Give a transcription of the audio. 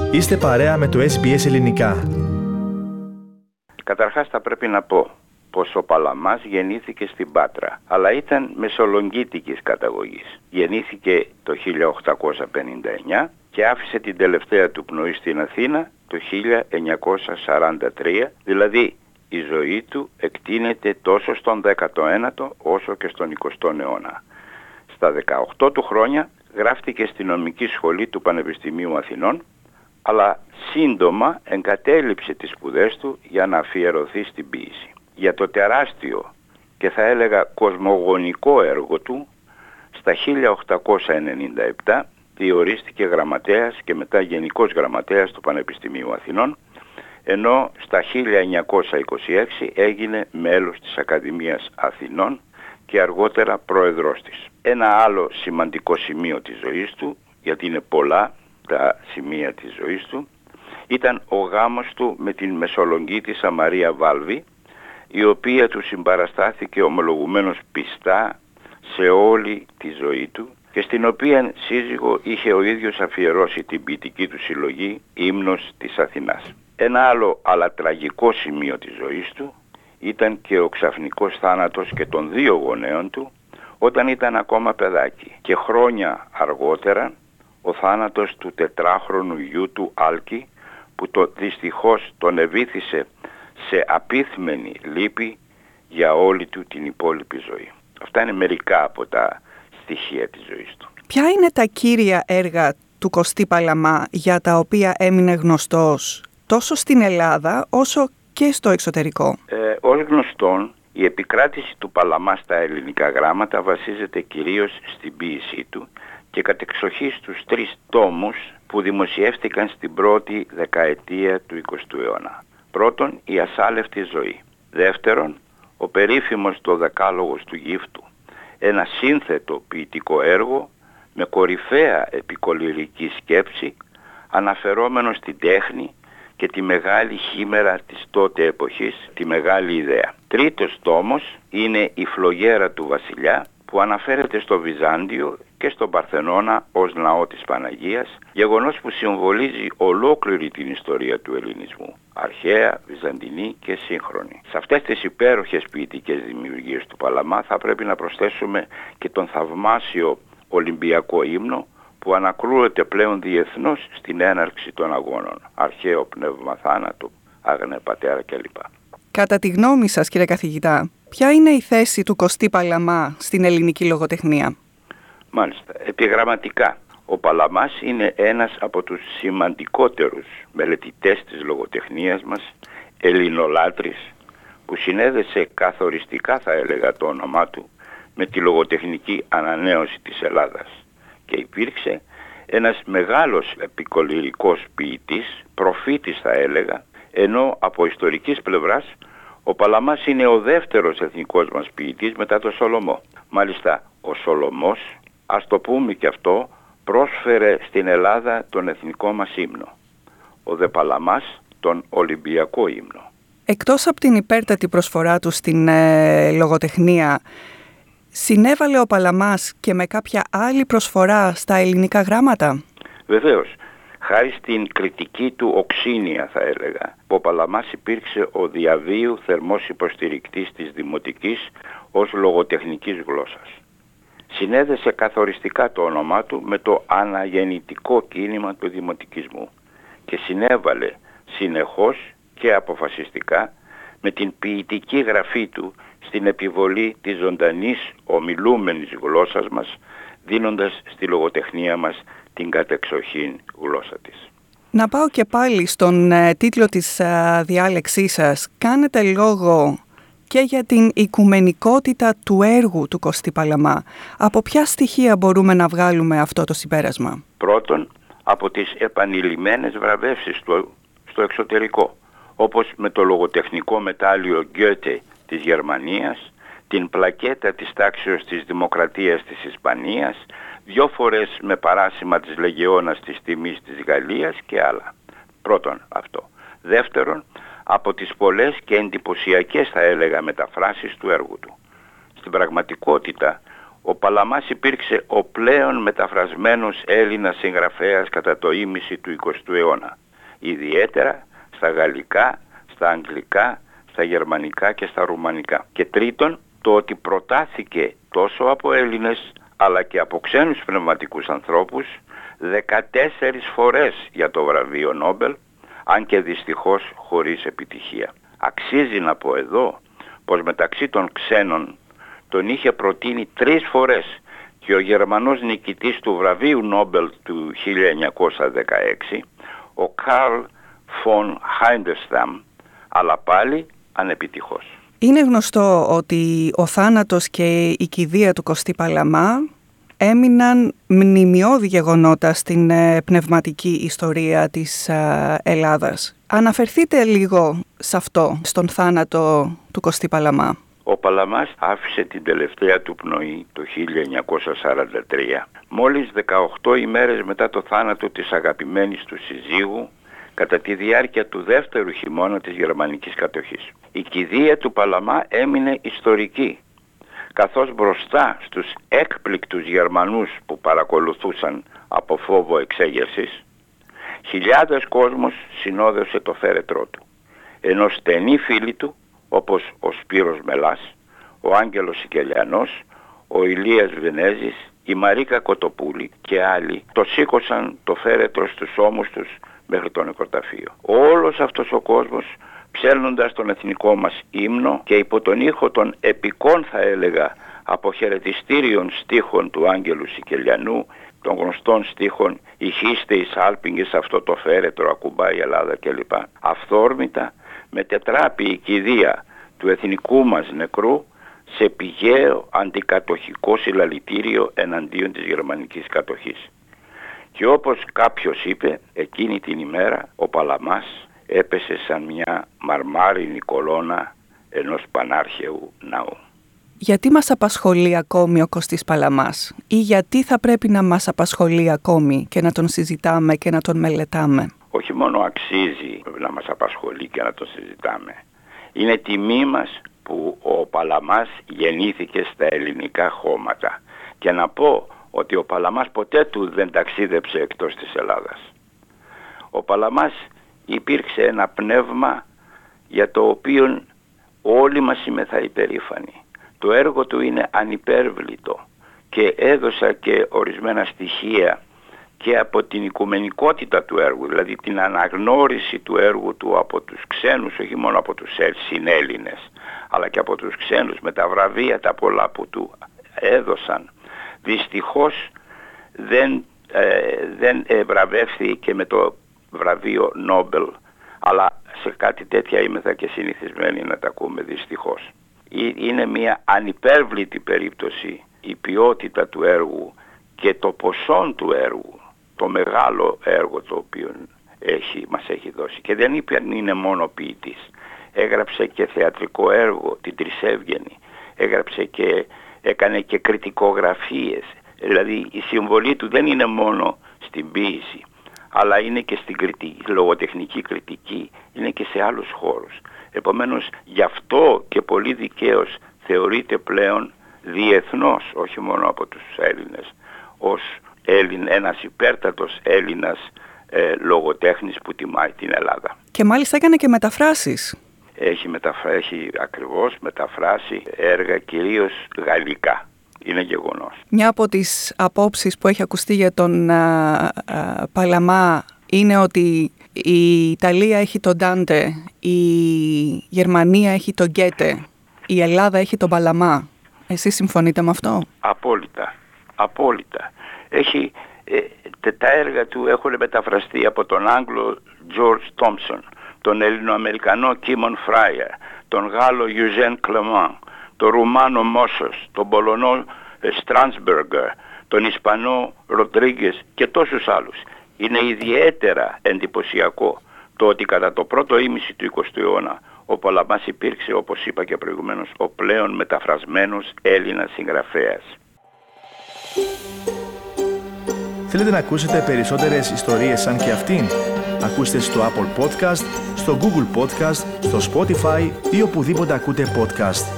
Είστε παρέα με το SBS Ελληνικά. Καταρχάς θα πρέπει να πω πως ο Παλαμάς γεννήθηκε στην Πάτρα, αλλά ήταν μεσολογγίτικης καταγωγής. Γεννήθηκε το 1859 και άφησε την τελευταία του πνοή στην Αθήνα το 1943, δηλαδή η ζωή του εκτείνεται τόσο στον 19ο όσο και στον 20ο αιώνα. Στα 18 του χρόνια γράφτηκε στη νομική σχολή του Πανεπιστημίου Αθηνών, αλλά σύντομα εγκατέλειψε τις σπουδές του για να αφιερωθεί στην ποίηση. Για το τεράστιο και θα έλεγα κοσμογονικό έργο του, στα 1897 διορίστηκε γραμματέας και μετά γενικός γραμματέας του Πανεπιστημίου Αθηνών, ενώ στα 1926 έγινε μέλος της Ακαδημίας Αθηνών και αργότερα πρόεδρος της. Ένα άλλο σημαντικό σημείο της ζωής του, γιατί είναι πολλά τα σημεία της ζωής του, ήταν ο γάμος του με την Μεσολογγίτισσα Μαρία Βάλβη, η οποία του συμπαραστάθηκε ομολογουμένως πιστά σε όλη τη ζωή του και στην οποία σύζυγο είχε ο ίδιος αφιερώσει την ποιητική του συλλογή «Ύμνος της Αθηνάς». Ένα άλλο αλλά τραγικό σημείο της ζωής του ήταν και ο ξαφνικός θάνατος και των δύο γονέων του όταν ήταν ακόμα παιδάκι, και χρόνια αργότερα ο θάνατος του 4χρονου γιού του Άλκη, που δυστυχώς τον ευήθησε σε απίθμενη λύπη για όλη του την υπόλοιπη ζωή. Αυτά είναι μερικά από τα στοιχεία της ζωής του. Ποια είναι τα κύρια έργα του Κωστή Παλαμά για τα οποία έμεινε γνωστός τόσο στην Ελλάδα όσο και στο εξωτερικό? Ως γνωστόν, η επικράτηση του Παλαμά στα ελληνικά γράμματα βασίζεται κυρίως στην ποίησή του και κατεξοχή στους 3 τόμους που δημοσιεύτηκαν στην πρώτη δεκαετία του 20ου αιώνα. Πρώτον, η ασάλευτη ζωή. Δεύτερον, ο περίφημος το Δεκάλογος του Γύφτου, ένα σύνθετο ποιητικό έργο με κορυφαία επικολυρική σκέψη, αναφερόμενο στην τέχνη και τη μεγάλη χήμερα της τότε εποχής, τη μεγάλη ιδέα. Τρίτος τόμος είναι η Φλογέρα του Βασιλιά, που αναφέρεται στο Βυζάντιο και στον Παρθενώνα ως ναό της Παναγίας, γεγονός που συμβολίζει ολόκληρη την ιστορία του ελληνισμού, αρχαία, βυζαντινή και σύγχρονη. Σε αυτές τις υπέροχες ποιητικές δημιουργίες του Παλαμά θα πρέπει να προσθέσουμε και τον θαυμάσιο Ολυμπιακό ύμνο, που ανακρούεται πλέον διεθνώς στην έναρξη των αγώνων. Αρχαίο πνεύμα θάνατο, άγνε πατέρα κλπ. Κατά τη γνώμη σας, κύριε καθηγητά, ποια είναι η θέση του Κωστή Παλαμά στην ελληνική λογοτεχνία? Μάλιστα, επιγραμματικά, ο Παλαμάς είναι ένας από τους σημαντικότερους μελετητές της λογοτεχνίας μας, ελληνολάτρης, που συνέδεσε καθοριστικά, θα έλεγα, το όνομά του με τη λογοτεχνική ανανέωση της Ελλάδας και υπήρξε ένας μεγάλος επικολυρικός ποιητής, προφήτης θα έλεγα, ενώ από ιστορικής πλευράς ο Παλαμάς είναι ο δεύτερος εθνικός μας ποιητής μετά τον Σολομό. Μάλιστα, ο Σολομός, ας το πούμε και αυτό, πρόσφερε στην Ελλάδα τον εθνικό μας ύμνο. Ο δε Παλαμάς τον Ολυμπιακό ύμνο. Εκτός από την υπέρτατη προσφορά του στην λογοτεχνία, συνέβαλε ο Παλαμάς και με κάποια άλλη προσφορά στα ελληνικά γράμματα? Βεβαίως. Χάρη στην κριτική του οξύνια, θα έλεγα, ο Παλαμάς υπήρξε ο διαβίου θερμός υποστηρικτής της δημοτικής ως λογοτεχνικής γλώσσας. Συνέδεσε καθοριστικά το όνομά του με το αναγεννητικό κίνημα του δημοτικισμού και συνέβαλε συνεχώς και αποφασιστικά με την ποιητική γραφή του στην επιβολή της ζωντανής ομιλούμενης γλώσσας μας, δίνοντας στη λογοτεχνία μας την κατεξοχήν γλώσσα της. Να πάω και πάλι στον τίτλο της διάλεξής σας. Κάνετε λόγο και για την οικουμενικότητα του έργου του Κωστή Παλαμά. Από ποια στοιχεία μπορούμε να βγάλουμε αυτό το συμπέρασμα? Πρώτον, από τις επανειλημμένες βραβεύσεις του στο εξωτερικό, όπως με το λογοτεχνικό μετάλλιο Γκιότε της Γερμανίας, την πλακέτα της τάξεως της Δημοκρατίας της Ισπανίας, 2 φορές με παράσημα της Λεγεώνας της Τιμής της Γαλλίας και άλλα. Πρώτον αυτό. Δεύτερον, από τις πολλές και εντυπωσιακές, θα έλεγα, μεταφράσεις του έργου του. Στην πραγματικότητα, Ο Παλαμάς υπήρξε ο πλέον μεταφρασμένος Έλληνας συγγραφέας κατά το ήμιση του 20ου αιώνα. Ιδιαίτερα στα γαλλικά, στα αγγλικά, στα γερμανικά και στα ρουμανικά. Και τρίτον, το ότι προτάθηκε τόσο από Έλληνες αλλά και από ξένους πνευματικούς ανθρώπους 14 φορές για το βραβείο Νόμπελ, αν και δυστυχώς χωρίς επιτυχία. Αξίζει να πω εδώ πως μεταξύ των ξένων τον είχε προτείνει 3 φορές και ο Γερμανός νικητής του βραβείου Νόμπελ του 1916, ο Καρλ φον Χάιντεσταμ, αλλά πάλι ανεπιτυχώς. Είναι γνωστό ότι ο θάνατος και η κηδεία του Κωστή Παλαμά έμειναν μνημιώδη γεγονότα στην πνευματική ιστορία της Ελλάδας. Αναφερθείτε λίγο σε αυτό, στον θάνατο του Κωστή Παλαμά. Ο Παλαμάς άφησε την τελευταία του πνοή το 1943, μόλις 18 ημέρες μετά το θάνατο της αγαπημένης του συζύγου, κατά τη διάρκεια του δεύτερου χειμώνα της γερμανικής κατοχής. Η κηδεία του Παλαμά έμεινε ιστορική, καθώς μπροστά στους έκπληκτους Γερμανούς που παρακολουθούσαν από φόβο εξέγερσης, χιλιάδες κόσμος συνόδευσε το φέρετρό του, ενώ στενοί φίλοι του, όπως ο Σπύρος Μελάς, ο Άγγελος Σικελιανός, ο Ηλίας Βενέζης, η Μαρίκα Κοτοπούλη και άλλοι, το σήκωσαν το φέρετρο στους ώμους τους μέχρι το νεκροταφείο. Όλος αυτός ο κόσμος, ψέλνοντας τον εθνικό μας ύμνο και υπό τον ήχο των επικών, θα έλεγα, αποχαιρετιστήριων στίχων του Άγγελου Σικελιανού, των γνωστών στίχων «Ηχείστε εις άλπιγγες αυτό το φέρετρο, ακουμπάει η Ελλάδα» κλπ. Αυθόρμητα μετετράπη η κηδεία του εθνικού μας νεκρού σε πηγαίο αντικατοχικό συλλαλητήριο εναντίον της γερμανικής κατοχής. Και όπως κάποιος είπε, εκείνη την ημέρα ο Παλαμάς έπεσε σαν μια μαρμάρινη κολόνα ενός πανάρχαιου ναού. Γιατί μας απασχολεί ακόμη ο Κωστής Παλαμάς ή γιατί θα πρέπει να μας απασχολεί ακόμη και να τον συζητάμε και να τον μελετάμε? Όχι μόνο αξίζει να μας απασχολεί και να τον συζητάμε. Είναι τιμή μας που ο Παλαμάς γεννήθηκε στα ελληνικά χώματα. Και να πω ότι ο Παλαμάς ποτέ του δεν ταξίδεψε εκτός της Ελλάδας. Ο Παλαμάς υπήρξε ένα πνεύμα για το οποίο όλοι μας είμεθα υπερήφανοι. Το έργο του είναι ανυπέρβλητο και έδωσα και ορισμένα στοιχεία και από την οικουμενικότητα του έργου, δηλαδή την αναγνώριση του έργου του από τους ξένους, όχι μόνο από τους συνέλληνες, αλλά και από τους ξένους, με τα βραβεία τα πολλά που του έδωσαν. Δυστυχώς δεν βραβεύθηκε με το βραβείο Νόμπελ, αλλά σε κάτι τέτοια είμεθα και συνηθισμένοι να τα ακούμε δυστυχώς. Είναι μια ανυπέρβλητη περίπτωση η ποιότητα του έργου και το ποσό του έργου, το μεγάλο έργο το οποίο μας έχει δώσει. Και δεν είπε αν είναι μόνο ποιητής. Έγραψε και θεατρικό έργο, την Τρισέβγενη. Έγραψε και έκανε και κριτικογραφίες. Δηλαδή η συμβολή του δεν είναι μόνο στην ποίηση, αλλά είναι και στην λογοτεχνική κριτική, είναι και σε άλλους χώρους. Επομένως γι' αυτό και πολύ δικαίως θεωρείται πλέον διεθνώς, όχι μόνο από τους Έλληνες, ως ένας υπέρτατος Έλληνας λογοτέχνης που τιμάει την Ελλάδα. Και μάλιστα έκανε και μεταφράσεις. Έχει ακριβώς μεταφράσει έργα κυρίως γαλλικά. Είναι γεγονός. Μια από τις απόψεις που έχει ακουστεί για τον Παλαμά είναι ότι η Ιταλία έχει τον Ντάντε, η Γερμανία έχει τον Γκέτε, η Ελλάδα έχει τον Παλαμά. Εσείς συμφωνείτε με αυτό? Απόλυτα. Τα έργα του έχουν μεταφραστεί από τον Άγγλο George Thompson, τον Ελληνοαμερικανό Κίμον Φράιερ, τον Γάλλο Eugène Clement, τον Ρουμάνο Μόσος, τον Πολωνό Στράνσμπεργκερ, τον Ισπανό Ροντρίγκες και τόσους άλλους. Είναι ιδιαίτερα εντυπωσιακό το ότι κατά το πρώτο ήμιση του 20ου αιώνα ο Παλαμάς υπήρξε, όπως είπα και προηγουμένως, ο πλέον μεταφρασμένος Έλληνας συγγραφέας. Θέλετε να ακούσετε περισσότερες ιστορίες σαν και αυτήν? Ακούστε στο Apple Podcast, στο Google Podcast, στο Spotify ή οπουδήποτε ακούτε podcast.